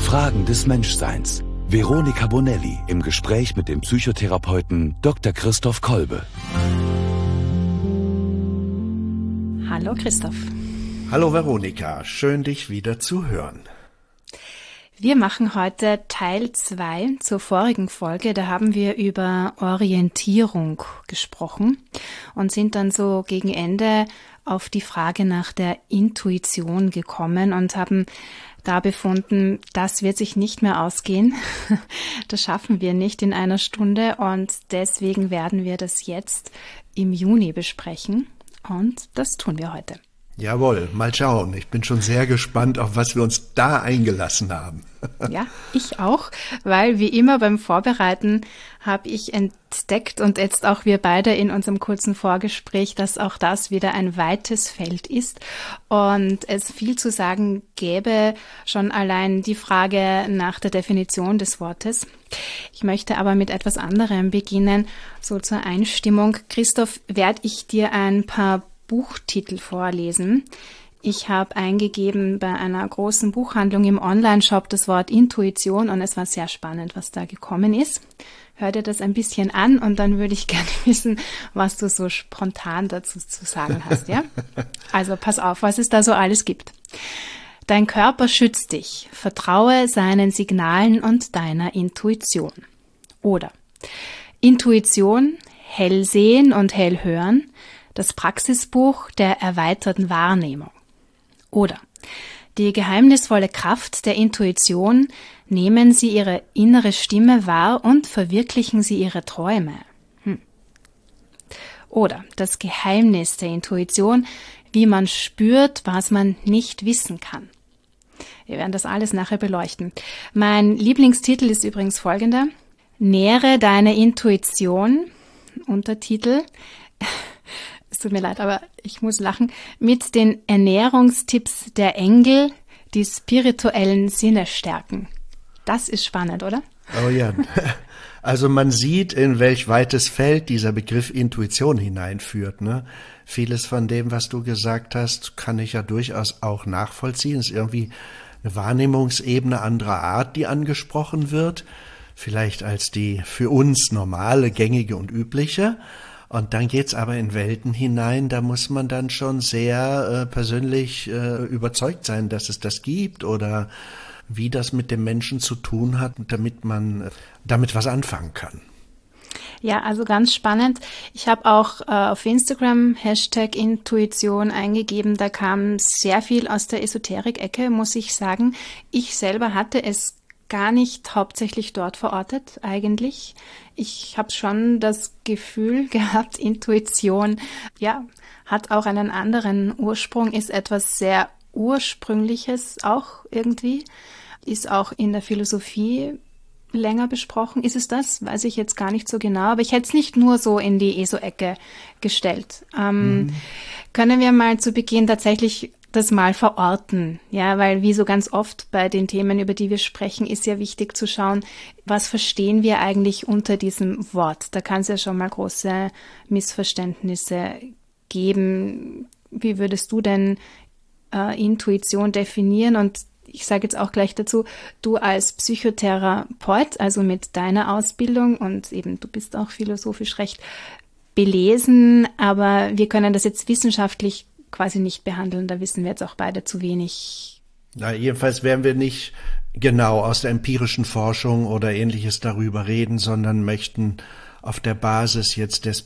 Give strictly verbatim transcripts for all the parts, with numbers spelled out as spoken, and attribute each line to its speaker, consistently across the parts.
Speaker 1: Fragen des Menschseins. Veronika Bonelli im Gespräch mit dem Psychotherapeuten Doktor Christoph Kolbe.
Speaker 2: Hallo Christoph.
Speaker 3: Hallo Veronika, schön dich wieder zu hören.
Speaker 2: Wir machen heute Teil zwei zur vorigen Folge. Da haben wir über Orientierung gesprochen und sind dann so gegen Ende auf die Frage nach der Intuition gekommen und haben da befunden, das wird sich nicht mehr ausgehen. Das schaffen wir nicht in einer Stunde und deswegen werden wir das jetzt im Juni besprechen und das tun wir heute.
Speaker 3: Jawohl, mal schauen. Ich bin schon sehr gespannt, auf was wir uns da eingelassen haben.
Speaker 2: Ja, ich auch, weil wie immer beim Vorbereiten habe ich entdeckt und jetzt auch wir beide in unserem kurzen Vorgespräch, dass auch das wieder ein weites Feld ist und es viel zu sagen gäbe, schon allein die Frage nach der Definition des Wortes. Ich möchte aber mit etwas anderem beginnen, so zur Einstimmung. Christoph, werde ich dir ein paar Buchtitel vorlesen. Ich habe eingegeben bei einer großen Buchhandlung im Online-Shop das Wort Intuition und es war sehr spannend, was da gekommen ist. Hör dir das ein bisschen an und dann würde ich gerne wissen, was du so spontan dazu zu sagen hast, ja? Also pass auf, was es da so alles gibt. Dein Körper schützt dich. Vertraue seinen Signalen und deiner Intuition. Oder Intuition, Hellsehen und Hellhören, das Praxisbuch der erweiterten Wahrnehmung. Oder die geheimnisvolle Kraft der Intuition, nehmen Sie Ihre innere Stimme wahr und verwirklichen Sie Ihre Träume. Hm. Oder das Geheimnis der Intuition, wie man spürt, was man nicht wissen kann. Wir werden das alles nachher beleuchten. Mein Lieblingstitel ist übrigens folgender: Nähre deine Intuition, Untertitel, es tut mir leid, aber ich muss lachen, mit den Ernährungstipps der Engel, die spirituellen Sinne stärken. Das ist spannend, oder?
Speaker 3: Oh ja, also man sieht, in welch weites Feld dieser Begriff Intuition hineinführt, ne? Vieles von dem, was du gesagt hast, kann ich ja durchaus auch nachvollziehen. Es ist irgendwie eine Wahrnehmungsebene anderer Art, die angesprochen wird, vielleicht als die für uns normale, gängige und übliche. Und dann geht's aber in Welten hinein, da muss man dann schon sehr äh, persönlich äh, überzeugt sein, dass es das gibt oder wie das mit dem Menschen zu tun hat, damit man äh, damit was anfangen kann.
Speaker 2: Ja, also ganz spannend. Ich habe auch äh, auf Instagram Hashtag Intuition eingegeben. Da kam sehr viel aus der Esoterik-Ecke, muss ich sagen. Ich selber hatte es gar nicht hauptsächlich dort verortet eigentlich. Ich habe schon das Gefühl gehabt, Intuition, ja, hat auch einen anderen Ursprung, ist etwas sehr Ursprüngliches auch irgendwie, ist auch in der Philosophie länger besprochen. Ist es das? Weiß ich jetzt gar nicht so genau, aber ich hätte es nicht nur so in die E S O-Ecke gestellt. Ähm, mhm. Können wir mal zu Beginn tatsächlich das mal verorten, ja, weil wie so ganz oft bei den Themen, über die wir sprechen, ist ja wichtig zu schauen, was verstehen wir eigentlich unter diesem Wort. Da kann es ja schon mal große Missverständnisse geben. Wie würdest du denn äh, Intuition definieren? Und ich sage jetzt auch gleich dazu, du als Psychotherapeut, also mit deiner Ausbildung und eben du bist auch philosophisch recht belesen, aber wir können das jetzt wissenschaftlich quasi nicht behandeln, da wissen wir jetzt auch beide zu wenig.
Speaker 3: Na, jedenfalls werden wir nicht genau aus der empirischen Forschung oder Ähnliches darüber reden, sondern möchten auf der Basis jetzt des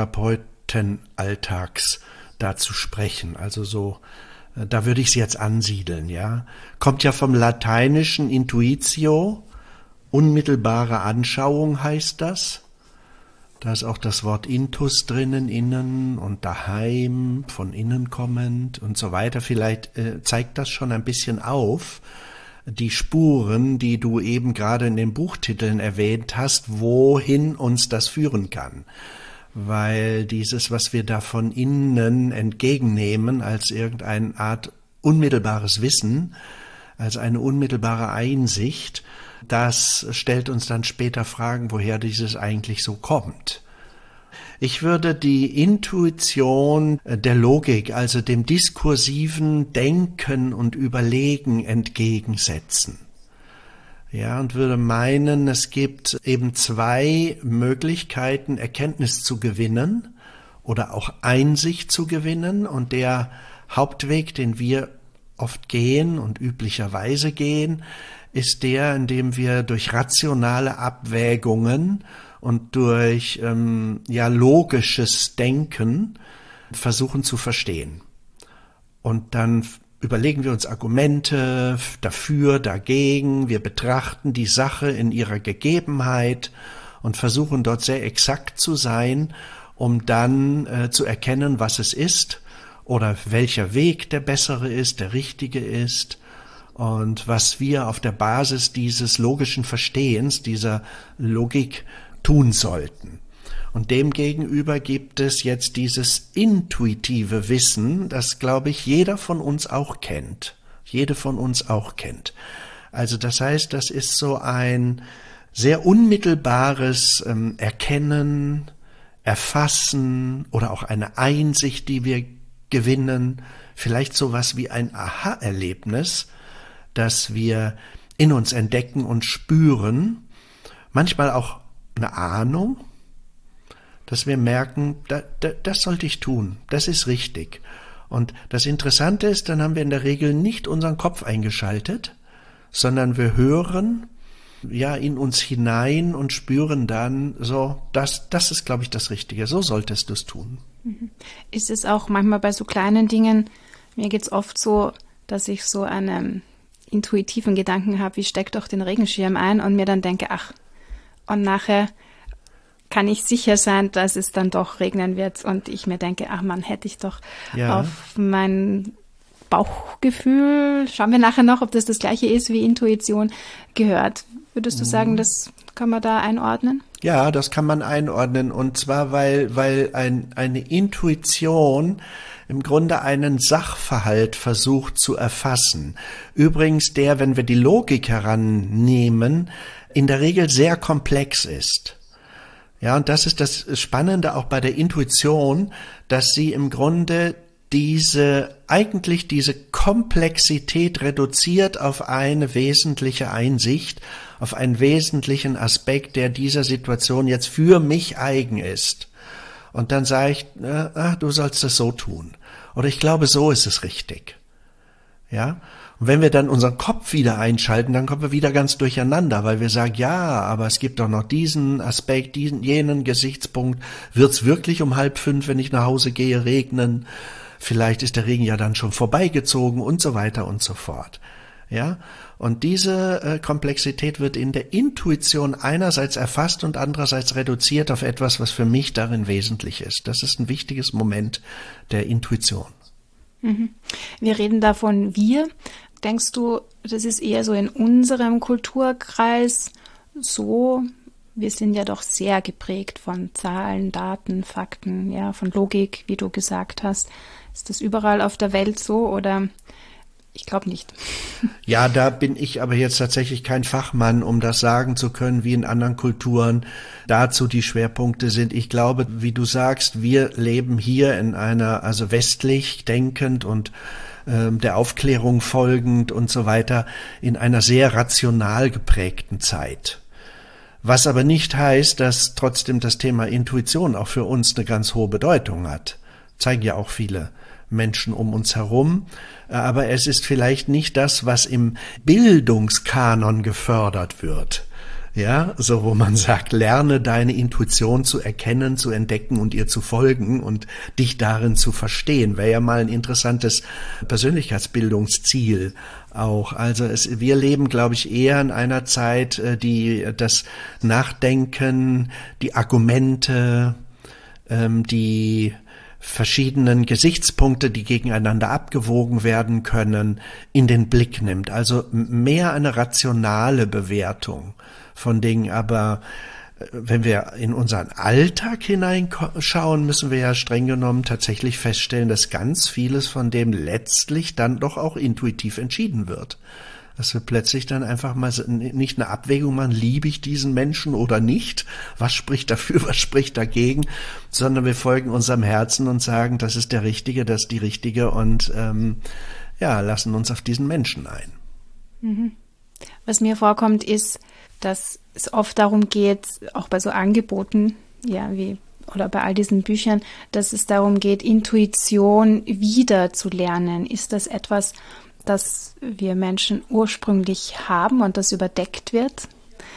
Speaker 3: Psychotherapeutenalltags dazu sprechen. Also so, da würde ich es jetzt ansiedeln, ja. Kommt ja vom lateinischen Intuitio, unmittelbare Anschauung heißt das. Da ist auch das Wort intus drinnen, innen und daheim, von innen kommend und so weiter. Vielleicht äh, zeigt das schon ein bisschen auf, die Spuren, die du eben gerade in den Buchtiteln erwähnt hast, wohin uns das führen kann. Weil dieses, was wir da von innen entgegennehmen, als irgendeine Art unmittelbares Wissen, als eine unmittelbare Einsicht, das stellt uns dann später Fragen, woher dieses eigentlich so kommt. Ich würde die Intuition der Logik, also dem diskursiven Denken und Überlegen entgegensetzen. Ja, und würde meinen, es gibt eben zwei Möglichkeiten, Erkenntnis zu gewinnen oder auch Einsicht zu gewinnen. Und der Hauptweg, den wir oft gehen und üblicherweise gehen, ist der, in dem wir durch rationale Abwägungen und durch ähm, ja logisches Denken versuchen zu verstehen. Und dann überlegen wir uns Argumente dafür, dagegen. Wir betrachten die Sache in ihrer Gegebenheit und versuchen dort sehr exakt zu sein, um dann äh, zu erkennen, was es ist oder welcher Weg der bessere ist, der richtige ist und was wir auf der Basis dieses logischen Verstehens, dieser Logik tun sollten. Und demgegenüber gibt es jetzt dieses intuitive Wissen, das, glaube ich, jeder von uns auch kennt. Jede von uns auch kennt. Also das heißt, das ist so ein sehr unmittelbares ähm, Erkennen, Erfassen oder auch eine Einsicht, die wir gewinnen. Vielleicht sowas wie ein Aha-Erlebnis, das wir in uns entdecken und spüren. Manchmal auch eine Ahnung, dass wir merken, da, da, das sollte ich tun, das ist richtig. Und das Interessante ist, dann haben wir in der Regel nicht unseren Kopf eingeschaltet, sondern wir hören ja in uns hinein und spüren dann so, das, das ist, glaube ich, das Richtige, so solltest du es tun.
Speaker 2: Ist es auch manchmal bei so kleinen Dingen, mir geht es oft so, dass ich so einen intuitiven Gedanken habe, wie steck doch den Regenschirm ein und mir dann denke, ach, und nachher kann ich sicher sein, dass es dann doch regnen wird und ich mir denke, ach man, hätte ich doch ja. auf mein Bauchgefühl, schauen wir nachher noch, ob das das gleiche ist wie Intuition, gehört. Würdest du sagen, das kann man da einordnen?
Speaker 3: Ja, das kann man einordnen und zwar, weil, weil ein, eine Intuition im Grunde einen Sachverhalt versucht zu erfassen. Übrigens der, wenn wir die Logik herannehmen, in der Regel sehr komplex ist. Ja, und das ist das Spannende auch bei der Intuition, dass sie im Grunde diese, eigentlich diese Komplexität reduziert auf eine wesentliche Einsicht, auf einen wesentlichen Aspekt, der dieser Situation jetzt für mich eigen ist. Und dann sage ich, ah, du sollst es so tun. Oder ich glaube, so ist es richtig. Ja. Und wenn wir dann unseren Kopf wieder einschalten, dann kommen wir wieder ganz durcheinander, weil wir sagen, ja, aber es gibt doch noch diesen Aspekt, diesen, jenen Gesichtspunkt. Wird's wirklich um halb fünf, wenn ich nach Hause gehe, regnen? Vielleicht ist der Regen ja dann schon vorbeigezogen und so weiter und so fort. Ja. Und diese äh, Komplexität wird in der Intuition einerseits erfasst und andererseits reduziert auf etwas, was für mich darin wesentlich ist. Das ist ein wichtiges Moment der Intuition.
Speaker 2: Mhm. Wir reden davon wir. Denkst du, das ist eher so in unserem Kulturkreis so? Wir sind ja doch sehr geprägt von Zahlen, Daten, Fakten, ja, von Logik, wie du gesagt hast. Ist das überall auf der Welt so oder? Ich glaube nicht.
Speaker 3: Ja, da bin ich aber jetzt tatsächlich kein Fachmann, um das sagen zu können, wie in anderen Kulturen dazu die Schwerpunkte sind. Ich glaube, wie du sagst, wir leben hier in einer, also westlich denkend und äh, der Aufklärung folgend und so weiter, in einer sehr rational geprägten Zeit. Was aber nicht heißt, dass trotzdem das Thema Intuition auch für uns eine ganz hohe Bedeutung hat. Zeigen ja auch viele Menschen um uns herum, aber es ist vielleicht nicht das, was im Bildungskanon gefördert wird. Ja, so wo man sagt, lerne deine Intuition zu erkennen, zu entdecken und ihr zu folgen und dich darin zu verstehen, wäre ja mal ein interessantes Persönlichkeitsbildungsziel auch. Also es, wir leben, glaube ich, eher in einer Zeit, die das Nachdenken, die Argumente, ähm, die verschiedenen Gesichtspunkte, die gegeneinander abgewogen werden können, in den Blick nimmt. Also mehr eine rationale Bewertung von Dingen. Aber wenn wir in unseren Alltag hineinschauen, müssen wir ja streng genommen tatsächlich feststellen, dass ganz vieles von dem letztlich dann doch auch intuitiv entschieden wird. Dass wir plötzlich dann einfach mal nicht eine Abwägung machen, liebe ich diesen Menschen oder nicht, was spricht dafür, was spricht dagegen, sondern wir folgen unserem Herzen und sagen, das ist der Richtige, das ist die Richtige und ähm, ja, lassen uns auf diesen Menschen ein.
Speaker 2: Mhm. Was mir vorkommt, ist, dass es oft darum geht, auch bei so Angeboten, ja, wie oder bei all diesen Büchern, dass es darum geht, Intuition wieder zu lernen. Ist das etwas, das wir Menschen ursprünglich haben und das überdeckt wird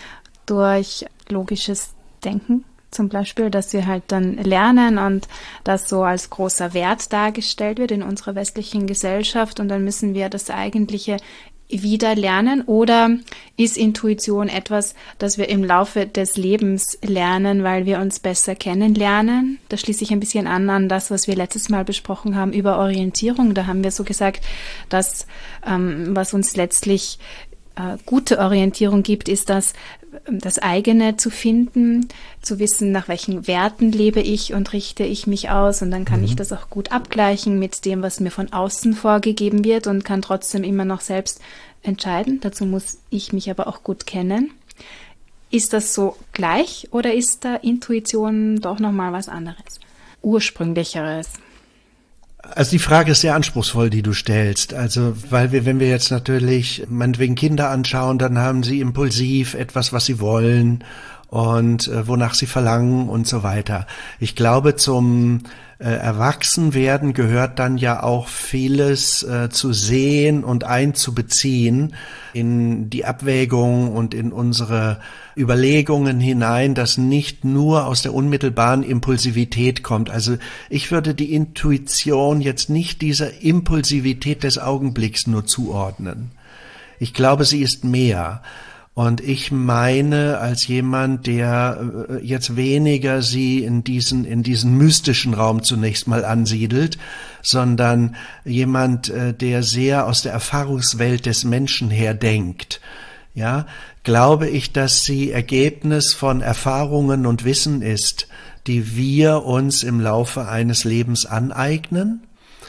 Speaker 2: durch logisches Denken? Zum Beispiel, dass wir halt dann lernen und das so als großer Wert dargestellt wird in unserer westlichen Gesellschaft und dann müssen wir das Eigentliche wieder lernen, oder ist Intuition etwas, das wir im Laufe des Lebens lernen, weil wir uns besser kennenlernen? Das schließt sich ein bisschen an an das, was wir letztes Mal besprochen haben über Orientierung. Da haben wir so gesagt, dass ähm, was uns letztlich äh, gute Orientierung gibt, ist das, das eigene zu finden, zu wissen, nach welchen Werten lebe ich und richte ich mich aus, und dann kann mhm. ich das auch gut abgleichen mit dem, was mir von außen vorgegeben wird, und kann trotzdem immer noch selbst entscheiden. Dazu muss ich mich aber auch gut kennen. Ist das so gleich oder ist da Intuition doch nochmal was anderes, ursprünglicheres?
Speaker 3: Also die Frage ist sehr anspruchsvoll, die du stellst. Also, weil wir, wenn wir jetzt natürlich meinetwegen Kinder anschauen, dann haben sie impulsiv etwas, was sie wollen und äh, wonach sie verlangen und so weiter. Ich glaube, zum äh, Erwachsenwerden gehört dann ja auch vieles äh, zu sehen und einzubeziehen in die Abwägung und in unsere Überlegungen hinein, dass nicht nur aus der unmittelbaren Impulsivität kommt. Also ich würde die Intuition jetzt nicht dieser Impulsivität des Augenblicks nur zuordnen. Ich glaube, sie ist mehr. Und ich meine, als jemand, der jetzt weniger sie in diesen, in diesen mystischen Raum zunächst mal ansiedelt, sondern jemand, der sehr aus der Erfahrungswelt des Menschen her denkt, ja, glaube ich, dass sie Ergebnis von Erfahrungen und Wissen ist, die wir uns im Laufe eines Lebens aneignen.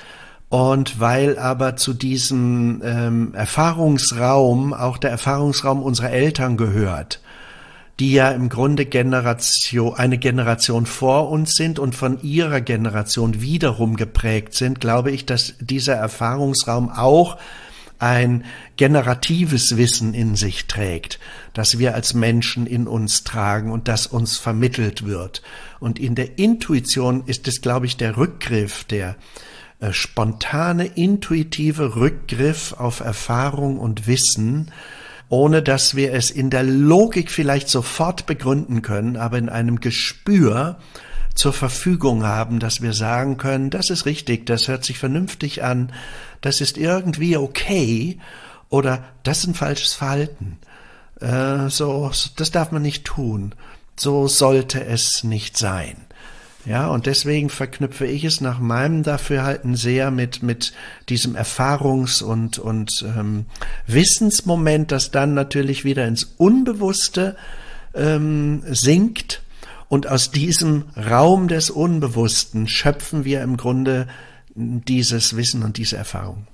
Speaker 3: Und weil aber zu diesem ähm, Erfahrungsraum auch der Erfahrungsraum unserer Eltern gehört, die ja im Grunde Generation, eine Generation vor uns sind und von ihrer Generation wiederum geprägt sind, glaube ich, dass dieser Erfahrungsraum auch ein generatives Wissen in sich trägt, das wir als Menschen in uns tragen und das uns vermittelt wird. Und in der Intuition ist es, glaube ich, der Rückgriff, der äh, spontane, intuitive Rückgriff auf Erfahrung und Wissen, ohne dass wir es in der Logik vielleicht sofort begründen können, aber in einem Gespür zur Verfügung haben, dass wir sagen können, das ist richtig, das hört sich vernünftig an, das ist irgendwie okay oder das ist ein falsches Verhalten. Äh, so, das darf man nicht tun. So sollte es nicht sein. Ja, und deswegen verknüpfe ich es nach meinem Dafürhalten sehr mit mit diesem Erfahrungs- und und ähm, Wissensmoment, das dann natürlich wieder ins Unbewusste ähm, sinkt. Und aus diesem Raum des Unbewussten schöpfen wir im Grunde dieses Wissen und diese Erfahrung.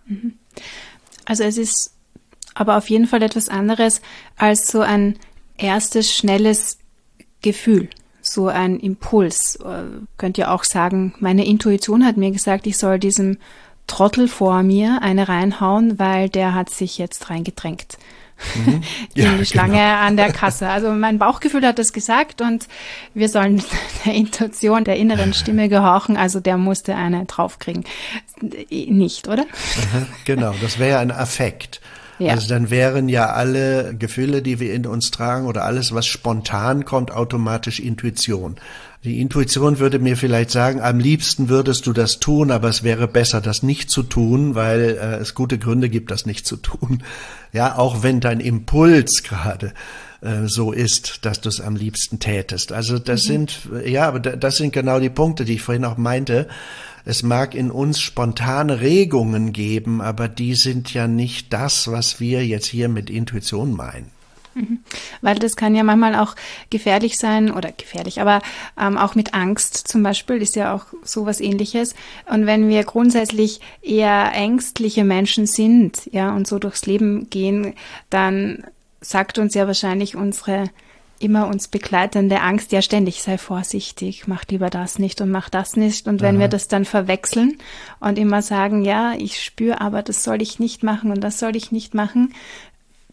Speaker 2: Also es ist aber auf jeden Fall etwas anderes als so ein erstes, schnelles Gefühl, so ein Impuls. Könnt ihr auch sagen, meine Intuition hat mir gesagt, ich soll diesem Trottel vor mir eine reinhauen, weil der hat sich jetzt reingedrängt. Mhm. Ja, in die Schlange genau. An der Kasse. Also mein Bauchgefühl hat das gesagt und wir sollen der Intuition, der inneren Stimme gehorchen, also der musste eine draufkriegen. Nicht, oder?
Speaker 3: Genau, das wäre ja ein Affekt. Ja. Also dann wären ja alle Gefühle, die wir in uns tragen oder alles, was spontan kommt, automatisch Intuition. Die Intuition würde mir vielleicht sagen, am liebsten würdest du das tun, aber es wäre besser, das nicht zu tun, weil äh, es gute Gründe gibt, das nicht zu tun. Ja, auch wenn dein Impuls gerade äh, so ist, dass du es am liebsten tätest. Also das mhm. sind, ja, aber das sind genau die Punkte, die ich vorhin auch meinte. Es mag in uns spontane Regungen geben, aber die sind ja nicht das, was wir jetzt hier mit Intuition meinen.
Speaker 2: Weil das kann ja manchmal auch gefährlich sein, oder gefährlich, aber ähm, auch mit Angst zum Beispiel ist ja auch sowas Ähnliches. Und wenn wir grundsätzlich eher ängstliche Menschen sind, ja, und so durchs Leben gehen, dann sagt uns ja wahrscheinlich unsere immer uns begleitende Angst, ja ständig, sei vorsichtig, mach lieber das nicht und mach das nicht. Und wenn Aha. wir das dann verwechseln und immer sagen, ja, ich spüre, aber das soll ich nicht machen und das soll ich nicht machen,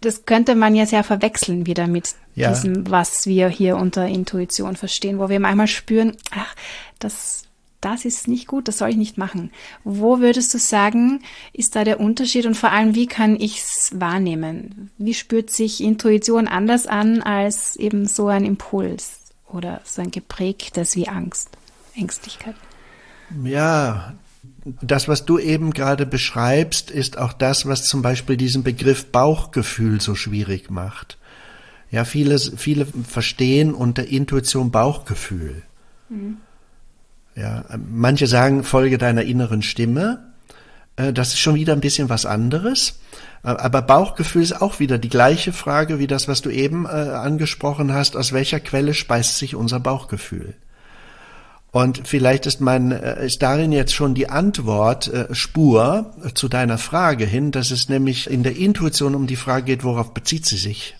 Speaker 2: das könnte man ja sehr verwechseln wieder mit
Speaker 3: ja.
Speaker 2: diesem, was wir hier unter Intuition verstehen, wo wir manchmal spüren, ach, das, das ist nicht gut, das soll ich nicht machen. Wo würdest du sagen, ist da der Unterschied und vor allem, wie kann ich es wahrnehmen? Wie spürt sich Intuition anders an als eben so ein Impuls oder so ein geprägtes wie Angst, Ängstlichkeit?
Speaker 3: Ja, das, was du eben gerade beschreibst, ist auch das, was zum Beispiel diesen Begriff Bauchgefühl so schwierig macht. Ja, viele, viele verstehen unter Intuition Bauchgefühl. Mhm. Ja, manche sagen, folge deiner inneren Stimme. Das ist schon wieder ein bisschen was anderes. Aber Bauchgefühl ist auch wieder die gleiche Frage wie das, was du eben äh, angesprochen hast. Aus welcher Quelle speist sich unser Bauchgefühl? Und vielleicht ist mein, ist darin jetzt schon die Antwort äh, Spur äh, zu deiner Frage hin, dass es nämlich in der Intuition um die Frage geht, worauf bezieht sie sich?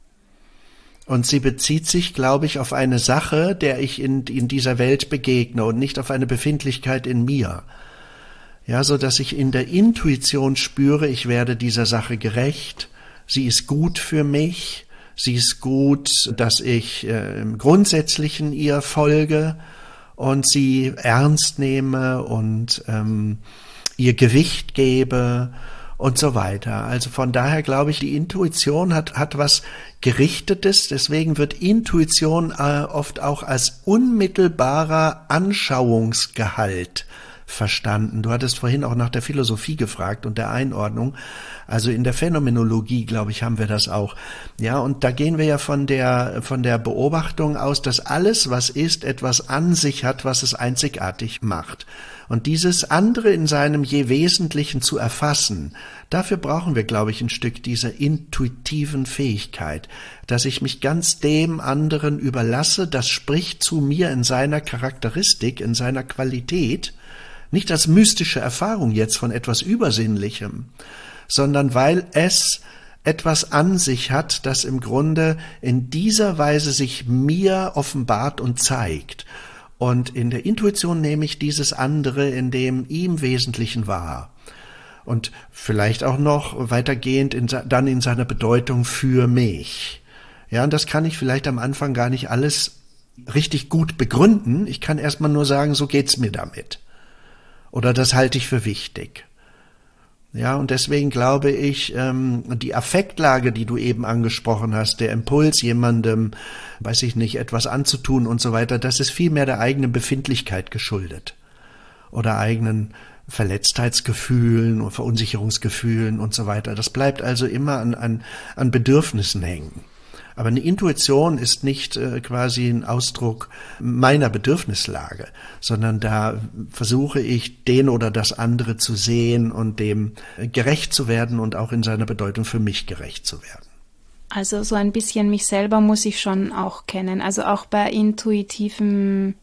Speaker 3: Und sie bezieht sich, glaube ich, auf eine Sache, der ich in, in dieser Welt begegne und nicht auf eine Befindlichkeit in mir. Ja, so dass ich in der Intuition spüre, ich werde dieser Sache gerecht, sie ist gut für mich, sie ist gut, dass ich äh, im Grundsätzlichen ihr folge und sie ernst nehme und ähm, ihr Gewicht gebe und so weiter. Also von daher glaube ich, die Intuition hat, hat was Gerichtetes, deswegen wird Intuition äh, oft auch als unmittelbarer Anschauungsgehalt verstanden. Du hattest vorhin auch nach der Philosophie gefragt und der Einordnung. Also in der Phänomenologie, glaube ich, haben wir das auch. Ja, und da gehen wir ja von der, von der Beobachtung aus, dass alles, was ist, etwas an sich hat, was es einzigartig macht. Und dieses andere in seinem je Wesentlichen zu erfassen, dafür brauchen wir, glaube ich, ein Stück dieser intuitiven Fähigkeit, dass ich mich ganz dem anderen überlasse, das spricht zu mir in seiner Charakteristik, in seiner Qualität, nicht als mystische Erfahrung jetzt von etwas Übersinnlichem, sondern weil es etwas an sich hat, das im Grunde in dieser Weise sich mir offenbart und zeigt. Und in der Intuition nehme ich dieses andere in dem ihm Wesentlichen wahr. Und vielleicht auch noch weitergehend in, dann in seiner Bedeutung für mich. Ja, und das kann ich vielleicht am Anfang gar nicht alles richtig gut begründen. Ich kann erstmal nur sagen, so geht's mir damit. Oder das halte ich für wichtig. Ja, und deswegen glaube ich, ähm, die Affektlage, die du eben angesprochen hast, der Impuls, jemandem, weiß ich nicht, etwas anzutun und so weiter, das ist vielmehr der eigenen Befindlichkeit geschuldet. Oder eigenen Verletztheitsgefühlen und Verunsicherungsgefühlen und so weiter. Das bleibt also immer an, an, an Bedürfnissen hängen. Aber eine Intuition ist nicht äh, quasi ein Ausdruck meiner Bedürfnislage, sondern da versuche ich, den oder das andere zu sehen und dem gerecht zu werden und auch in seiner Bedeutung für mich gerecht zu werden.
Speaker 2: Also so ein bisschen mich selber muss ich schon auch kennen. Also auch bei intuitiven,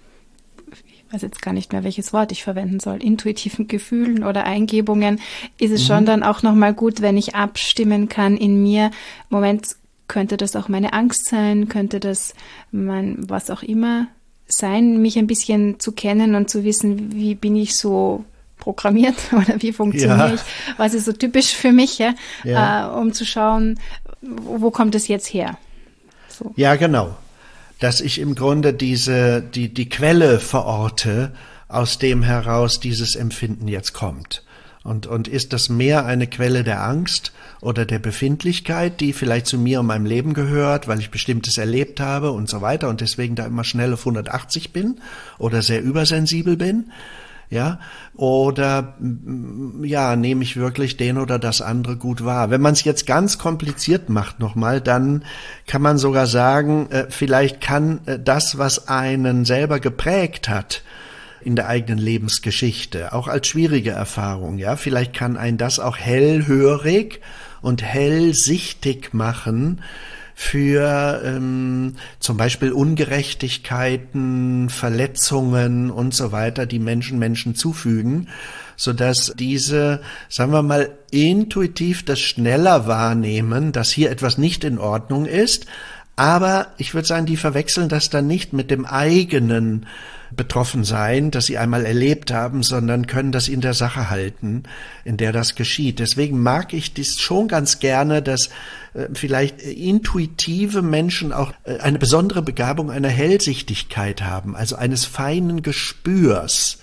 Speaker 2: ich weiß jetzt gar nicht mehr, welches Wort ich verwenden soll, intuitiven Gefühlen oder Eingebungen, ist es mhm. schon dann auch nochmal gut, wenn ich abstimmen kann in mir, Moment, könnte das auch meine Angst sein, könnte das mein, was auch immer sein, mich ein bisschen zu kennen und zu wissen, wie bin ich so programmiert oder wie funktioniere ja. ich, was ist so typisch für mich, ja, ja. Äh, um zu schauen, wo kommt es jetzt her? So.
Speaker 3: Ja, genau. Dass ich im Grunde diese, die, die Quelle verorte, aus dem heraus dieses Empfinden jetzt kommt. Und, und ist das mehr eine Quelle der Angst oder der Befindlichkeit, die vielleicht zu mir und meinem Leben gehört, weil ich Bestimmtes erlebt habe und so weiter und deswegen da immer schnell auf hundertachtzig bin oder sehr übersensibel bin, ja, oder ja, nehme ich wirklich den oder das andere gut wahr. Wenn man es jetzt ganz kompliziert macht nochmal, dann kann man sogar sagen, äh, vielleicht kann äh, das, was einen selber geprägt hat, in der eigenen Lebensgeschichte, auch als schwierige Erfahrung, ja, vielleicht kann ein das auch hellhörig und hellsichtig machen für ähm, zum Beispiel Ungerechtigkeiten, Verletzungen und so weiter, die Menschen Menschen zufügen, sodass diese, sagen wir mal, intuitiv das schneller wahrnehmen, dass hier etwas nicht in Ordnung ist, aber ich würde sagen, die verwechseln das dann nicht mit dem eigenen betroffen sein, das sie einmal erlebt haben, sondern können das in der Sache halten, in der das geschieht. Deswegen mag ich dies schon ganz gerne, dass äh, vielleicht intuitive Menschen auch äh, eine besondere Begabung einer Hellsichtigkeit haben, also eines feinen Gespürs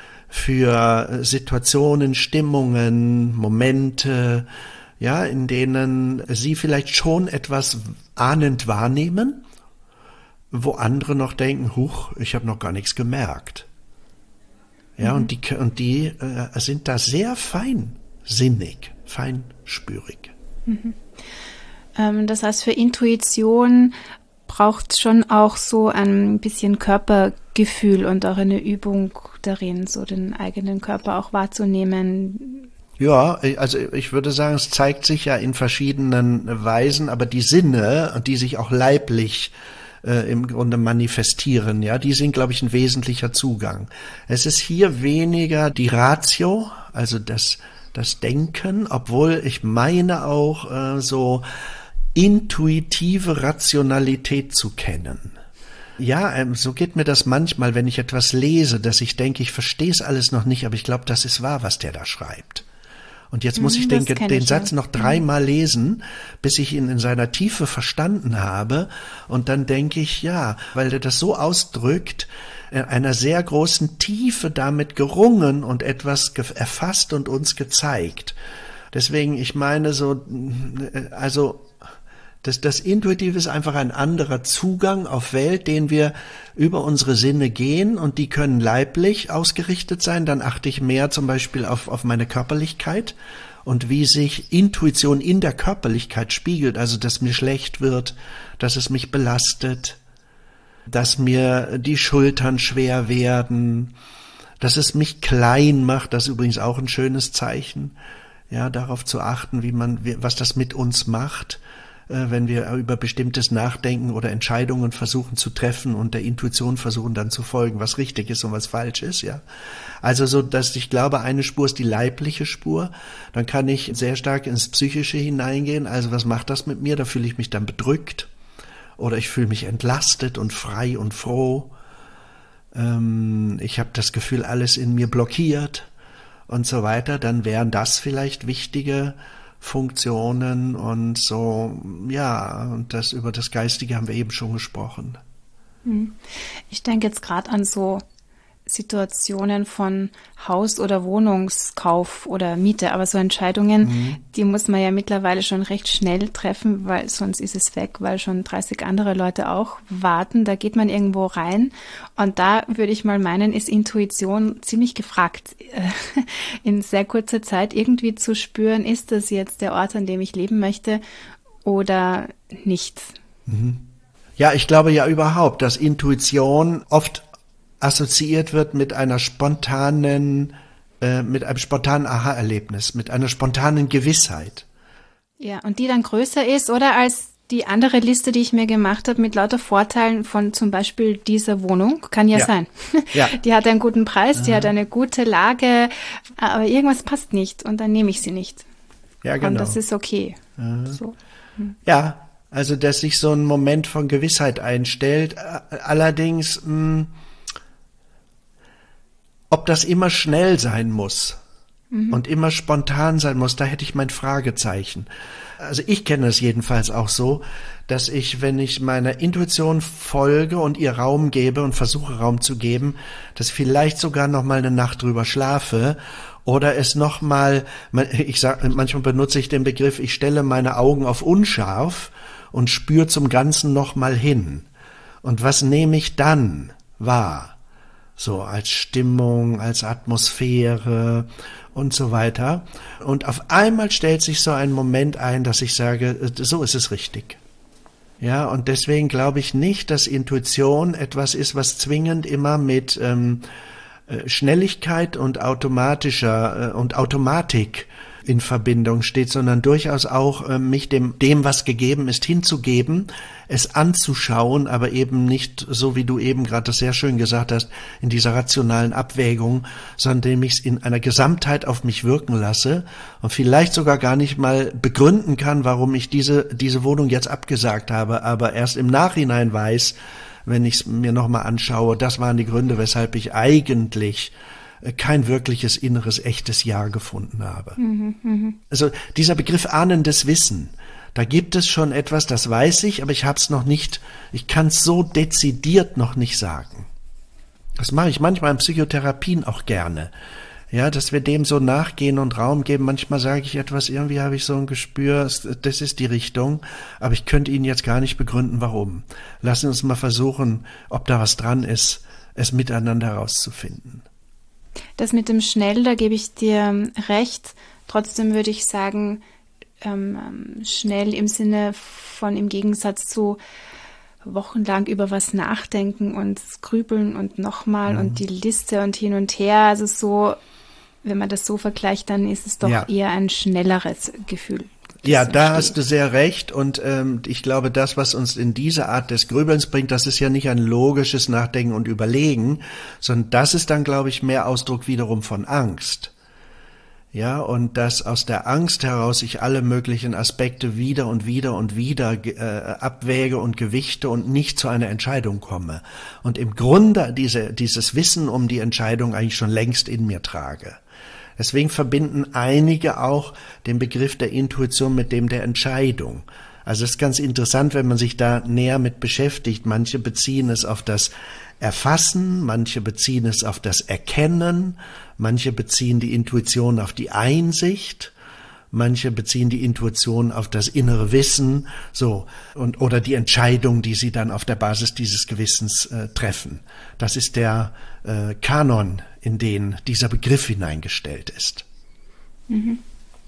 Speaker 3: für Situationen, Stimmungen, Momente, ja, in denen sie vielleicht schon etwas ahnend wahrnehmen, wo andere noch denken, huch, ich habe noch gar nichts gemerkt. Ja, mhm. und die, und die äh, sind da sehr feinsinnig, feinspürig.
Speaker 2: Mhm. Ähm, das heißt, für Intuition braucht es schon auch so ein bisschen Körpergefühl und auch eine Übung darin, so den eigenen Körper auch wahrzunehmen.
Speaker 3: Ja, also ich würde sagen, es zeigt sich ja in verschiedenen Weisen, aber die Sinne, die sich auch leiblich äh, im Grunde manifestieren, ja, die sind, glaube ich, ein wesentlicher Zugang. Es ist hier weniger die Ratio, also das, das Denken, obwohl ich meine auch äh, so intuitive Rationalität zu kennen. Ja, ähm, so geht mir das manchmal, wenn ich etwas lese, dass ich denke, ich verstehe es alles noch nicht, aber ich glaube, das ist wahr, was der da schreibt. Und jetzt muss ich den, den Satz noch dreimal lesen, bis ich ihn in seiner Tiefe verstanden habe. Und dann denke ich, ja, weil er das so ausdrückt, in einer sehr großen Tiefe damit gerungen und etwas erfasst und uns gezeigt. Deswegen, ich meine so, also Das, das Intuitive ist einfach ein anderer Zugang auf Welt, den wir über unsere Sinne gehen, und die können leiblich ausgerichtet sein. Dann achte ich mehr zum Beispiel auf, auf meine Körperlichkeit und wie sich Intuition in der Körperlichkeit spiegelt. Also, dass mir schlecht wird, dass es mich belastet, dass mir die Schultern schwer werden, dass es mich klein macht. Das ist übrigens auch ein schönes Zeichen. Ja, darauf zu achten, wie man, was das mit uns macht, wenn wir über Bestimmtes nachdenken oder Entscheidungen versuchen zu treffen und der Intuition versuchen dann zu folgen, was richtig ist und was falsch ist, ja. Also so, dass ich glaube, eine Spur ist die leibliche Spur, dann kann ich sehr stark ins Psychische hineingehen, also was macht das mit mir, da fühle ich mich dann bedrückt oder ich fühle mich entlastet und frei und froh, ähm, ich habe das Gefühl, alles in mir blockiert und so weiter, dann wären das vielleicht wichtige Funktionen und so, ja, und das über das Geistige haben wir eben schon gesprochen.
Speaker 2: Ich denke jetzt gerade an so Situationen von Haus- oder Wohnungskauf oder Miete, aber so Entscheidungen, mhm. die muss man ja mittlerweile schon recht schnell treffen, weil sonst ist es weg, weil schon dreißig andere Leute auch warten. Da geht man irgendwo rein und da würde ich mal meinen, ist Intuition ziemlich gefragt, in sehr kurzer Zeit irgendwie zu spüren, ist das jetzt der Ort, an dem ich leben möchte oder nicht.
Speaker 3: Mhm. Ja, ich glaube ja überhaupt, dass Intuition oft assoziiert wird mit einer spontanen, äh, mit einem spontanen Aha-Erlebnis, mit einer spontanen Gewissheit.
Speaker 2: Ja, und die dann größer ist, oder als die andere Liste, die ich mir gemacht habe, mit lauter Vorteilen von zum Beispiel dieser Wohnung, kann ja, ja. sein. Ja. Die hat einen guten Preis, die Aha. hat eine gute Lage, aber irgendwas passt nicht und dann nehme ich sie nicht.
Speaker 3: Ja, genau.
Speaker 2: Und das ist okay. So. Hm.
Speaker 3: Ja, also dass sich so ein Moment von Gewissheit einstellt. Allerdings, mh, ob das immer schnell sein muss mhm. und immer spontan sein muss, da hätte ich mein Fragezeichen. Also ich kenne es jedenfalls auch so, dass ich, wenn ich meiner Intuition folge und ihr Raum gebe und versuche Raum zu geben, dass vielleicht sogar noch mal eine Nacht drüber schlafe oder es noch mal, ich sag, manchmal benutze ich den Begriff, ich stelle meine Augen auf unscharf und spüre zum Ganzen noch mal hin. Und was nehme ich dann wahr? So als Stimmung, als Atmosphäre und so weiter. Und auf einmal stellt sich so ein Moment ein, dass ich sage, so ist es richtig. Ja, und deswegen glaube ich nicht, dass Intuition etwas ist, was zwingend immer mit ähm, Schnelligkeit und automatischer äh, und Automatik in Verbindung steht, sondern durchaus auch äh, mich dem, dem, was gegeben ist, hinzugeben, es anzuschauen, aber eben nicht, so wie du eben gerade das sehr schön gesagt hast, in dieser rationalen Abwägung, sondern indem ich es in einer Gesamtheit auf mich wirken lasse und vielleicht sogar gar nicht mal begründen kann, warum ich diese, diese Wohnung jetzt abgesagt habe, aber erst im Nachhinein weiß, wenn ich es mir nochmal anschaue, das waren die Gründe, weshalb ich eigentlich kein wirkliches inneres, echtes Ja gefunden habe. Mhm, mh. Also dieser Begriff ahnendes Wissen, da gibt es schon etwas, das weiß ich, aber ich habe es noch nicht, ich kann es so dezidiert noch nicht sagen. Das mache ich manchmal in Psychotherapien auch gerne. Ja, dass wir dem so nachgehen und Raum geben. Manchmal sage ich etwas, irgendwie habe ich so ein Gespür, das ist die Richtung, aber ich könnte Ihnen jetzt gar nicht begründen, warum. Lassen Sie uns mal versuchen, ob da was dran ist, es miteinander herauszufinden.
Speaker 2: Das mit dem Schnell, da gebe ich dir recht. Trotzdem würde ich sagen, ähm, schnell im Sinne von im Gegensatz zu wochenlang über was nachdenken und grübeln und nochmal mhm. und die Liste und hin und her. Also so, wenn man das so vergleicht, dann ist es doch ja. eher ein schnelleres Gefühl.
Speaker 3: Ja, da hast du sehr recht und ähm, ich glaube, das, was uns in diese Art des Grübelns bringt, das ist ja nicht ein logisches Nachdenken und Überlegen, sondern das ist dann, glaube ich, mehr Ausdruck wiederum von Angst. Ja, und dass aus der Angst heraus ich alle möglichen Aspekte wieder und wieder und wieder äh, abwäge und gewichte und nicht zu einer Entscheidung komme. Und im Grunde diese, dieses Wissen um die Entscheidung eigentlich schon längst in mir trage. Deswegen verbinden einige auch den Begriff der Intuition mit dem der Entscheidung. Also es ist ganz interessant, wenn man sich da näher mit beschäftigt. Manche beziehen es auf das Erfassen, manche beziehen es auf das Erkennen, manche beziehen die Intuition auf die Einsicht, manche beziehen die Intuition auf das innere Wissen, so und oder die Entscheidung, die sie dann auf der Basis dieses Gewissens äh, treffen. Das ist der äh, Kanon, in den dieser Begriff hineingestellt ist.
Speaker 2: Mhm.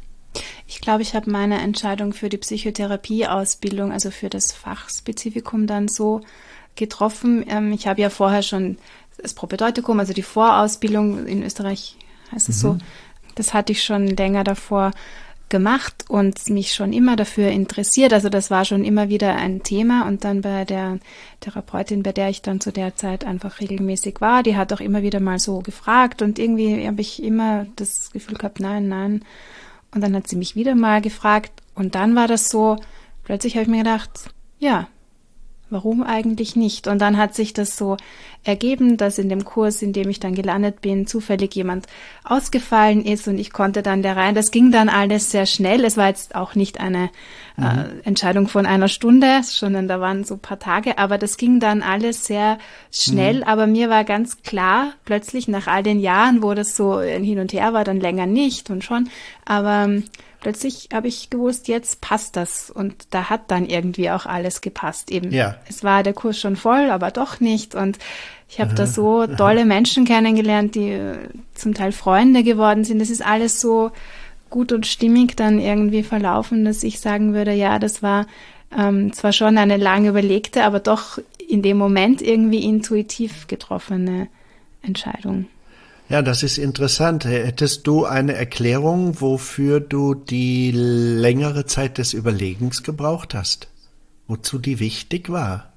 Speaker 2: Ich glaube, ich habe meine Entscheidung für die Psychotherapieausbildung, also für das Fachspezifikum dann so getroffen. Ähm, ich habe ja vorher schon das Propedeutikum, also die Vorausbildung, in Österreich heißt es mhm. so, das hatte ich schon länger davor gemacht und mich schon immer dafür interessiert. Also das war schon immer wieder ein Thema und dann bei der Therapeutin, bei der ich dann zu der Zeit einfach regelmäßig war, die hat auch immer wieder mal so gefragt und irgendwie habe ich immer das Gefühl gehabt, nein, nein. Und dann hat sie mich wieder mal gefragt und dann war das so, plötzlich habe ich mir gedacht, ja, warum eigentlich nicht? Und dann hat sich das so ergeben, dass in dem Kurs, in dem ich dann gelandet bin, zufällig jemand ausgefallen ist und ich konnte dann da rein. Das ging dann alles sehr schnell. Es war jetzt auch nicht eine mhm. äh, Entscheidung von einer Stunde, sondern da waren so ein paar Tage, aber das ging dann alles sehr schnell. Mhm. Aber mir war ganz klar, plötzlich nach all den Jahren, wo das so hin und her war, dann länger nicht und schon, aber plötzlich habe ich gewusst, jetzt passt das und da hat dann irgendwie auch alles gepasst. Eben, ja. Es war der Kurs schon voll, aber doch nicht und ich habe da so tolle Menschen kennengelernt, die zum Teil Freunde geworden sind. Das ist alles so gut und stimmig dann irgendwie verlaufen, dass ich sagen würde, ja, das war ähm, zwar schon eine lange überlegte, aber doch in dem Moment irgendwie intuitiv getroffene Entscheidung.
Speaker 3: Ja, das ist interessant. Hättest du eine Erklärung, wofür du die längere Zeit des Überlegens gebraucht hast? Wozu die wichtig war?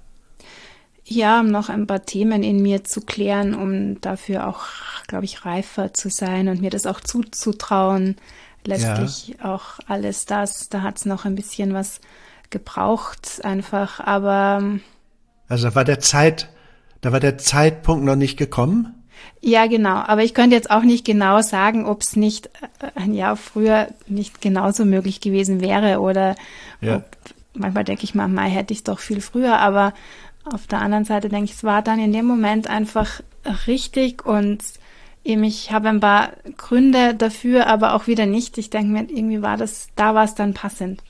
Speaker 2: Ja, um noch ein paar Themen in mir zu klären, um dafür auch, glaube ich, reifer zu sein und mir das auch zuzutrauen. Letztlich ja. auch alles das, da hat es noch ein bisschen was gebraucht einfach, aber...
Speaker 3: Also da war der Zeit, da war der Zeitpunkt noch nicht gekommen?
Speaker 2: Ja, genau. Aber ich könnte jetzt auch nicht genau sagen, ob es nicht ein Jahr früher nicht genauso möglich gewesen wäre oder ja. ob, manchmal denke ich mal, Mai hätte ich doch viel früher, aber auf der anderen Seite denke ich, es war dann in dem Moment einfach richtig und eben ich habe ein paar Gründe dafür, aber auch wieder nicht. Ich denke mir, irgendwie war das, da war es dann passend.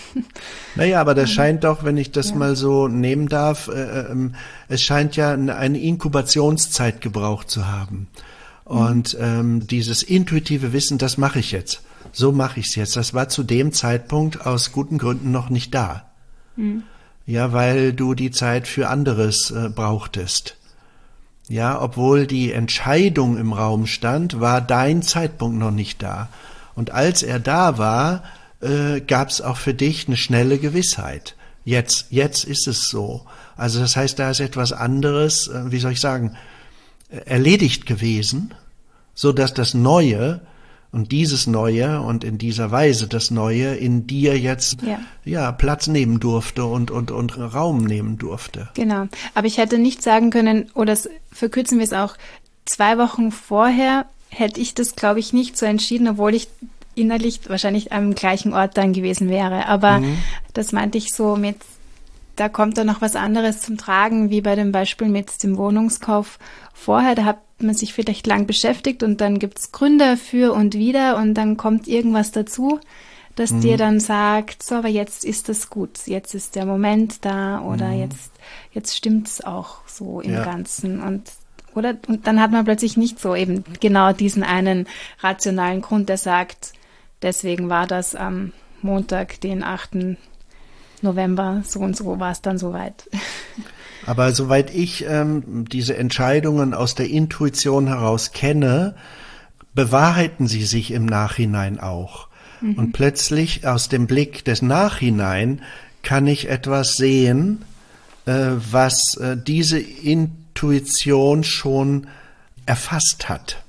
Speaker 3: Naja, aber das scheint doch, wenn ich das ja. mal so nehmen darf, äh, äh, es scheint ja eine Inkubationszeit gebraucht zu haben. Und mhm. ähm, dieses intuitive Wissen, das mache ich jetzt. So mache ich es jetzt. Das war zu dem Zeitpunkt aus guten Gründen noch nicht da. Mhm. Ja, weil du die Zeit für anderes äh, brauchtest. Ja, obwohl die Entscheidung im Raum stand, war dein Zeitpunkt noch nicht da. Und als er da war, äh, gab es auch für dich eine schnelle Gewissheit. Jetzt, jetzt ist es so. Also das heißt, da ist etwas anderes, äh, wie soll ich sagen, erledigt gewesen, so dass das Neue und dieses Neue und in dieser Weise das Neue in dir jetzt ja, ja Platz nehmen durfte und, und, und Raum nehmen durfte.
Speaker 2: Genau. Aber ich hätte nicht sagen können, oder verkürzen wir es auch, zwei Wochen vorher hätte ich das, glaube ich, nicht so entschieden, obwohl ich innerlich wahrscheinlich am gleichen Ort dann gewesen wäre. Aber mhm. das meinte ich so mit, da kommt dann noch was anderes zum Tragen, wie bei dem Beispiel mit dem Wohnungskauf vorher. Da hat man sich vielleicht lang beschäftigt und dann gibt's Gründe für und wieder und dann kommt irgendwas dazu, das mhm. dir dann sagt, so, aber jetzt ist das gut, jetzt ist der Moment da oder mhm. jetzt, jetzt stimmt's auch so im ja. Ganzen und oder und dann hat man plötzlich nicht so eben genau diesen einen rationalen Grund, der sagt, deswegen war das am Montag, den achten November, so und so war es dann soweit.
Speaker 3: Aber soweit ich ähm, diese Entscheidungen aus der Intuition heraus kenne, bewahrheiten sie sich im Nachhinein auch. Mhm. Und plötzlich aus dem Blick des Nachhinein kann ich etwas sehen, äh, was äh, diese Intuition schon erfasst hat.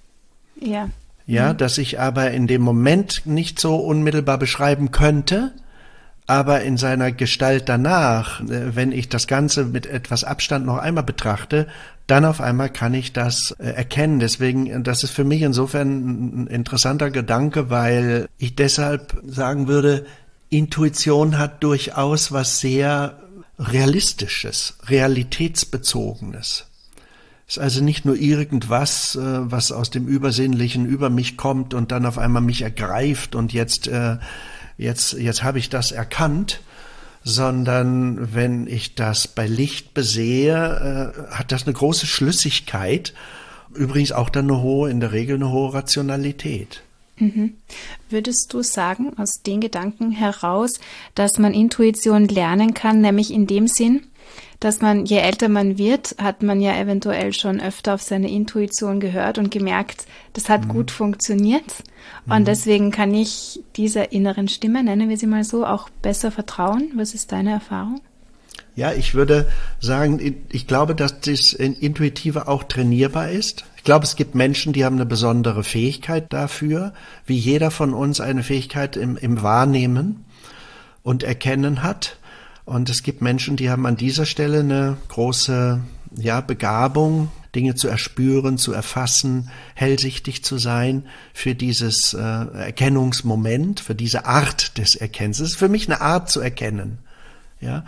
Speaker 2: Ja.
Speaker 3: Ja,
Speaker 2: mhm.
Speaker 3: dass ich aber in dem Moment nicht so unmittelbar beschreiben könnte, aber in seiner Gestalt danach, wenn ich das Ganze mit etwas Abstand noch einmal betrachte, dann auf einmal kann ich das erkennen. Deswegen, das ist für mich insofern ein interessanter Gedanke, weil ich deshalb sagen würde, Intuition hat durchaus was sehr Realistisches, Realitätsbezogenes. Es ist also nicht nur irgendwas, was aus dem Übersinnlichen über mich kommt und dann auf einmal mich ergreift und jetzt Jetzt, jetzt habe ich das erkannt, sondern wenn ich das bei Licht besehe, äh, hat das eine große Schlüssigkeit, übrigens auch dann eine hohe, in der Regel eine hohe Rationalität.
Speaker 2: Mhm. Würdest du sagen, aus den Gedanken heraus, dass man Intuition lernen kann, nämlich in dem Sinn, dass man, je älter man wird, hat man ja eventuell schon öfter auf seine Intuition gehört und gemerkt, das hat mhm. gut funktioniert. Und mhm. deswegen kann ich dieser inneren Stimme, nennen wir sie mal so, auch besser vertrauen. Was ist deine Erfahrung?
Speaker 3: Ja, ich würde sagen, ich glaube, dass das Intuitive auch trainierbar ist. Ich glaube, es gibt Menschen, die haben eine besondere Fähigkeit dafür, wie jeder von uns eine Fähigkeit im, im Wahrnehmen und Erkennen hat. Und es gibt Menschen, die haben an dieser Stelle eine große, ja, Begabung, Dinge zu erspüren, zu erfassen, hellsichtig zu sein für dieses äh, Erkennungsmoment, für diese Art des Erkennens. Es ist für mich eine Art zu erkennen, ja.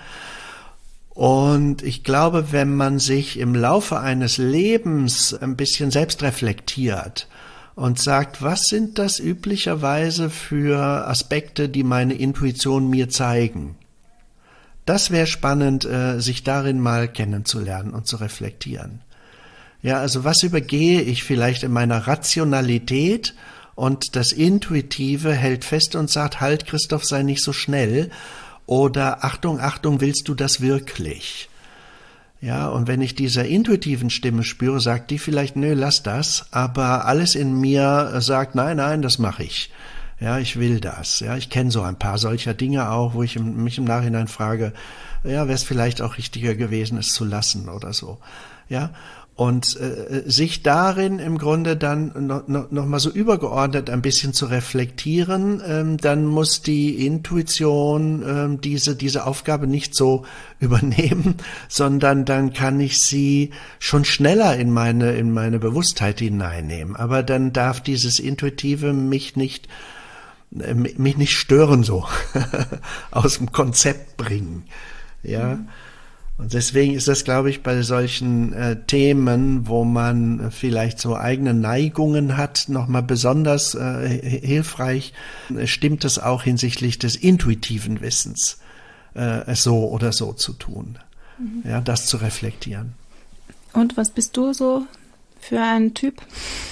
Speaker 3: Und ich glaube, wenn man sich im Laufe eines Lebens ein bisschen selbst reflektiert und sagt, was sind das üblicherweise für Aspekte, die meine Intuition mir zeigen? Das wäre spannend, äh, sich darin mal kennenzulernen und zu reflektieren. Ja, also was übergehe ich vielleicht in meiner Rationalität und das Intuitive hält fest und sagt, halt Christoph, sei nicht so schnell oder Achtung, Achtung, willst du das wirklich? Ja, und wenn ich dieser intuitiven Stimme spüre, sagt die vielleicht, nö, lass das, aber alles in mir sagt, nein, nein, das mache ich. Ja, ich will das. Ja, ich kenne so ein paar solcher Dinge auch, wo ich im, mich im Nachhinein frage, ja, wäre es vielleicht auch richtiger gewesen, es zu lassen oder so. Ja, und äh, sich darin im Grunde dann noch, noch, noch mal so übergeordnet ein bisschen zu reflektieren, ähm, dann muss die Intuition ähm, diese diese Aufgabe nicht so übernehmen, sondern dann kann ich sie schon schneller in meine in meine Bewusstheit hineinnehmen. Aber dann darf dieses Intuitive mich nicht mich nicht stören, so aus dem Konzept bringen, ja. Mhm. Und deswegen ist das, glaube ich, bei solchen äh, Themen, wo man vielleicht so eigene Neigungen hat, nochmal besonders äh, hilfreich, stimmt es auch hinsichtlich des intuitiven Wissens, äh, es so oder so zu tun, mhm. ja, das zu reflektieren.
Speaker 2: Und was bist du so für ein Typ?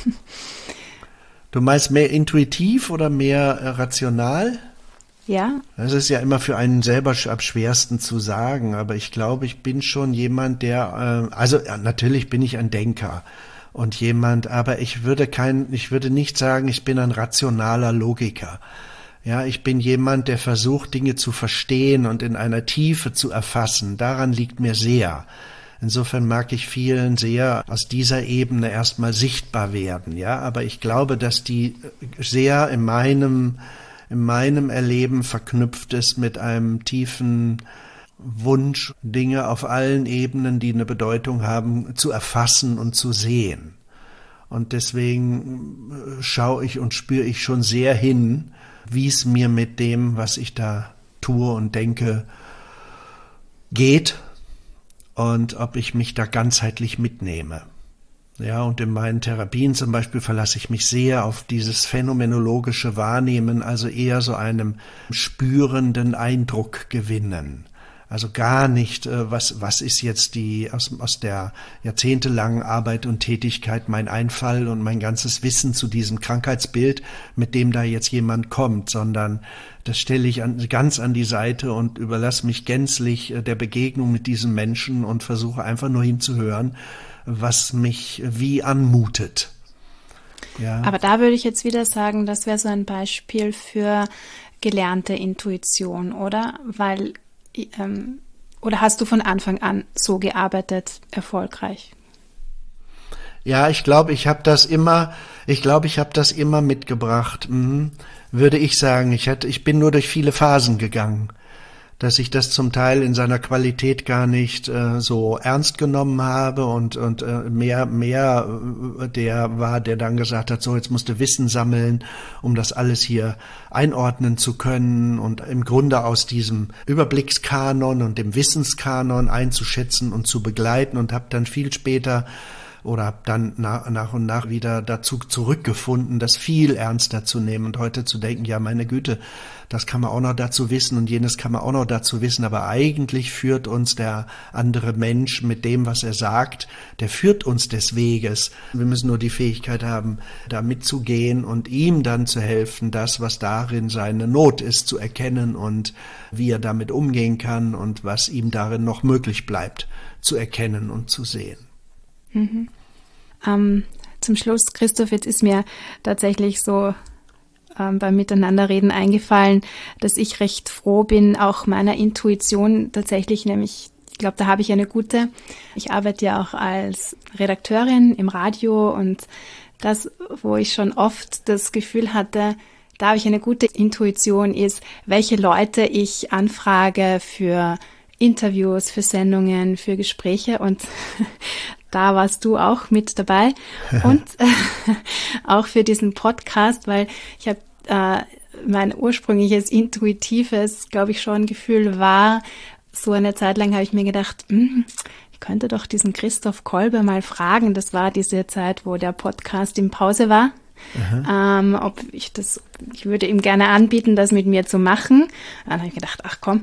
Speaker 3: Du meinst mehr intuitiv oder mehr äh, rational?
Speaker 2: Ja.
Speaker 3: Das ist ja immer für einen selber am schwersten zu sagen, aber ich glaube, ich bin schon jemand, der, äh, also ja, natürlich bin ich ein Denker und jemand, aber ich würde kein, ich würde nicht sagen, ich bin ein rationaler Logiker. Ja, ich bin jemand, der versucht, Dinge zu verstehen und in einer Tiefe zu erfassen. Daran liegt mir sehr. Insofern mag ich vielen sehr aus dieser Ebene erstmal sichtbar werden, ja. Aber ich glaube, dass die sehr in meinem, in meinem Erleben verknüpft ist mit einem tiefen Wunsch, Dinge auf allen Ebenen, die eine Bedeutung haben, zu erfassen und zu sehen. Und deswegen schaue ich und spüre ich schon sehr hin, wie es mir mit dem, was ich da tue und denke, geht und ob ich mich da ganzheitlich mitnehme. Ja, und in meinen Therapien zum Beispiel verlasse ich mich sehr auf dieses phänomenologische Wahrnehmen, also eher so einem spürenden Eindruck gewinnen. Also gar nicht, was, was ist jetzt die, aus, aus der jahrzehntelangen Arbeit und Tätigkeit mein Einfall und mein ganzes Wissen zu diesem Krankheitsbild, mit dem da jetzt jemand kommt, sondern das stelle ich an, ganz an die Seite und überlasse mich gänzlich der Begegnung mit diesem Menschen und versuche einfach nur hinzuhören, was mich wie anmutet. Ja.
Speaker 2: Aber da würde ich jetzt wieder sagen, das wäre so ein Beispiel für gelernte Intuition, oder? Weil Ähm, oder hast du von Anfang an so gearbeitet, erfolgreich?
Speaker 3: Ja, ich glaube, ich habe das immer, ich glaube, ich habe das immer mitgebracht, mhm. Würde ich sagen. Ich hätte, ich bin nur durch viele Phasen gegangen, dass ich das zum Teil in seiner Qualität gar nicht äh, so ernst genommen habe und und äh, mehr mehr äh, der war, der dann gesagt hat, so jetzt musst du Wissen sammeln, um das alles hier einordnen zu können und im Grunde aus diesem Überblickskanon und dem Wissenskanon einzuschätzen und zu begleiten und habe dann viel später oder habe dann nach, nach und nach wieder dazu zurückgefunden, das viel ernster zu nehmen und heute zu denken, ja meine Güte, das kann man auch noch dazu wissen und jenes kann man auch noch dazu wissen, aber eigentlich führt uns der andere Mensch mit dem, was er sagt, der führt uns des Weges. Wir müssen nur die Fähigkeit haben, da mitzugehen und ihm dann zu helfen, das, was darin seine Not ist, zu erkennen und wie er damit umgehen kann und was ihm darin noch möglich bleibt, zu erkennen und zu sehen.
Speaker 2: Mhm. Ähm, zum Schluss, Christoph, jetzt ist mir tatsächlich so ähm, beim Miteinanderreden eingefallen, dass ich recht froh bin, auch meiner Intuition tatsächlich, nämlich, ich glaube, da habe ich eine gute. Ich arbeite ja auch als Redakteurin im Radio und das, wo ich schon oft das Gefühl hatte, da habe ich eine gute Intuition, ist, welche Leute ich anfrage für Interviews, für Sendungen, für Gespräche und da warst du auch mit dabei und äh, auch für diesen Podcast, weil ich habe äh, mein ursprüngliches intuitives, glaube ich, schon Gefühl war, so eine Zeit lang habe ich mir gedacht, mh, ich könnte doch diesen Christoph Kolbe mal fragen. Das war diese Zeit, wo der Podcast in Pause war. Ähm, ob ich das, ich würde ihm gerne anbieten, das mit mir zu machen. Dann habe ich gedacht, ach komm,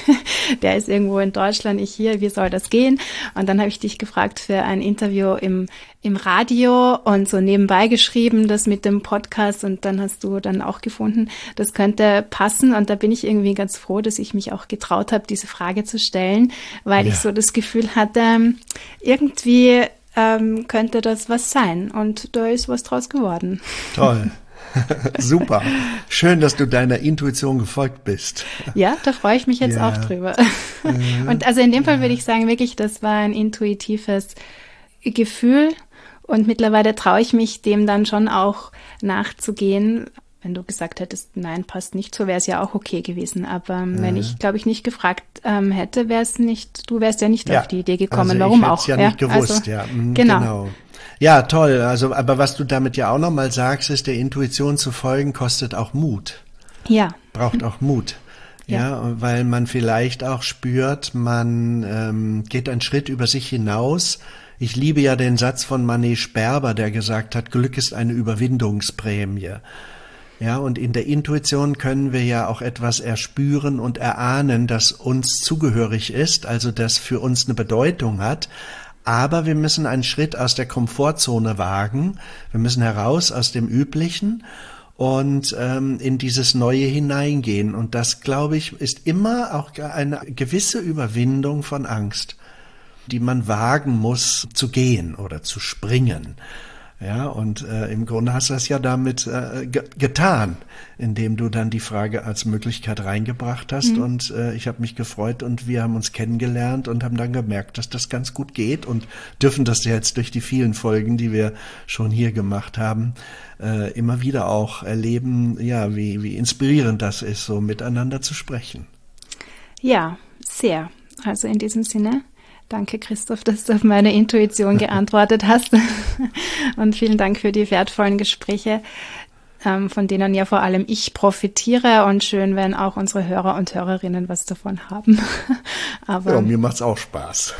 Speaker 2: der ist irgendwo in Deutschland, ich hier, wie soll das gehen? Und dann habe ich dich gefragt für ein Interview im, im Radio und so nebenbei geschrieben, das mit dem Podcast und dann hast du dann auch gefunden, das könnte passen und da bin ich irgendwie ganz froh, dass ich mich auch getraut habe, diese Frage zu stellen, weil ja. ich so das Gefühl hatte, irgendwie Ähm, könnte das was sein. Und da ist was draus geworden.
Speaker 3: Toll. Super. Schön, dass du deiner Intuition gefolgt bist.
Speaker 2: Ja, da freue ich mich jetzt ja. auch drüber. Mhm. Und also in dem Fall würde ich sagen, wirklich, das war ein intuitives Gefühl. Und mittlerweile traue ich mich, dem dann schon auch nachzugehen. Wenn du gesagt hättest, nein, passt nicht, so wäre es ja auch okay gewesen. Aber ähm, mhm. wenn ich, glaube ich, nicht gefragt ähm, hätte, wäre es nicht, du wärst ja nicht ja. auf die Idee gekommen.
Speaker 3: Also
Speaker 2: Warum
Speaker 3: ich
Speaker 2: auch?
Speaker 3: Ja, nicht gewusst, also, ja. Mhm,
Speaker 2: genau.
Speaker 3: genau. Ja, toll. Also, aber was du damit ja auch nochmal sagst, ist, der Intuition zu folgen, kostet auch Mut.
Speaker 2: Ja.
Speaker 3: Braucht auch Mut. Ja, ja, weil man vielleicht auch spürt, man ähm, geht einen Schritt über sich hinaus. Ich liebe ja den Satz von Manet Sperber, der gesagt hat, Glück ist eine Überwindungsprämie. Ja, und in der Intuition können wir ja auch etwas erspüren und erahnen, das uns zugehörig ist, also das für uns eine Bedeutung hat. Aber wir müssen einen Schritt aus der Komfortzone wagen. Wir müssen heraus aus dem Üblichen und ähm, in dieses Neue hineingehen. Und das, glaube ich, ist immer auch eine gewisse Überwindung von Angst, die man wagen muss zu gehen oder zu springen. Ja, und äh, im Grunde hast du das ja damit äh, ge- getan, indem du dann die Frage als Möglichkeit reingebracht hast. Mhm. Und äh, ich habe mich gefreut und wir haben uns kennengelernt und haben dann gemerkt, dass das ganz gut geht und dürfen das jetzt durch die vielen Folgen, die wir schon hier gemacht haben, äh, immer wieder auch erleben, ja, wie, wie inspirierend das ist, so miteinander zu sprechen.
Speaker 2: Ja, sehr. Also in diesem Sinne. Danke, Christoph, dass du auf meine Intuition geantwortet hast. Und vielen Dank für die wertvollen Gespräche, von denen ja vor allem ich profitiere. Und schön, wenn auch unsere Hörer und Hörerinnen was davon haben. Aber
Speaker 3: ja, mir macht's auch Spaß.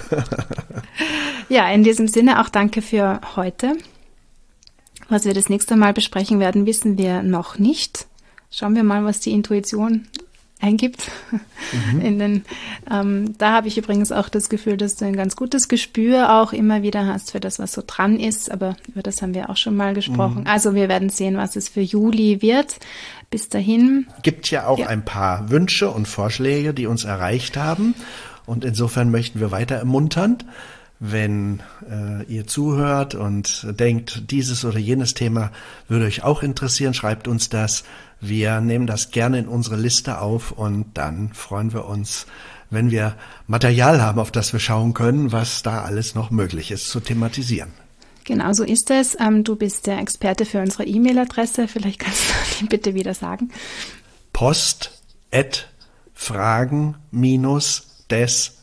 Speaker 2: Ja, in diesem Sinne auch danke für heute. Was wir das nächste Mal besprechen werden, wissen wir noch nicht. Schauen wir mal, was die Intuition eingibt. Mhm. In den, ähm, da habe ich übrigens auch das Gefühl, dass du ein ganz gutes Gespür auch immer wieder hast für das, was so dran ist. Aber über das haben wir auch schon mal gesprochen. Mhm. Also wir werden sehen, was es für Juli wird. Bis dahin.
Speaker 3: Gibt ja auch
Speaker 2: ja.
Speaker 3: ein paar Wünsche und Vorschläge, die uns erreicht haben. Und insofern möchten wir weiter ermuntern, wenn äh, ihr zuhört und denkt, dieses oder jenes Thema würde euch auch interessieren, schreibt uns das. Wir nehmen das gerne in unsere Liste auf und dann freuen wir uns, wenn wir Material haben, auf das wir schauen können, was da alles noch möglich ist zu thematisieren.
Speaker 2: Genau so ist es. Ähm, du bist der Experte für unsere E-Mail-Adresse. Vielleicht kannst du die bitte wieder sagen.
Speaker 3: Post at fragen des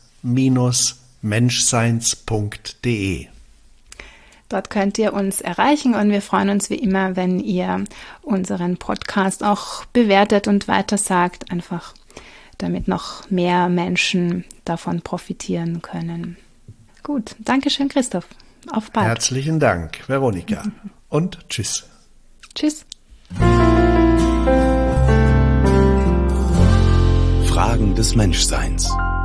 Speaker 3: menschseins punkt de.
Speaker 2: Dort könnt ihr uns erreichen und wir freuen uns wie immer, wenn ihr unseren Podcast auch bewertet und weitersagt, einfach damit noch mehr Menschen davon profitieren können. Gut, danke schön, Christoph. Auf bald.
Speaker 3: Herzlichen Dank, Veronika. Und tschüss.
Speaker 2: Tschüss.
Speaker 1: Fragen des Menschseins.